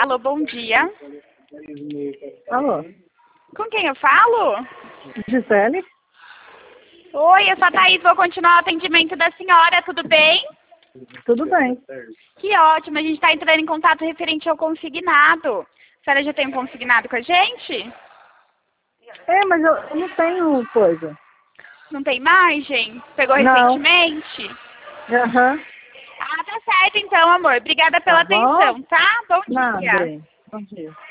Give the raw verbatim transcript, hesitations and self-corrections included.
Alô, bom dia. Alô? Com quem eu falo? Gisele? Oi, eu sou a Thaís, vou continuar o atendimento da senhora, tudo bem? Tudo bem. Que ótimo, a gente está entrando em contato referente ao consignado. A senhora já tem um consignado com a gente? É, mas eu, eu não tenho coisa. Não tem margem? Pegou Não. recentemente? Aham. Ah, tá certo então, amor. Obrigada pela Tá bom? atenção, tá? Bom Nada. dia. Bom dia.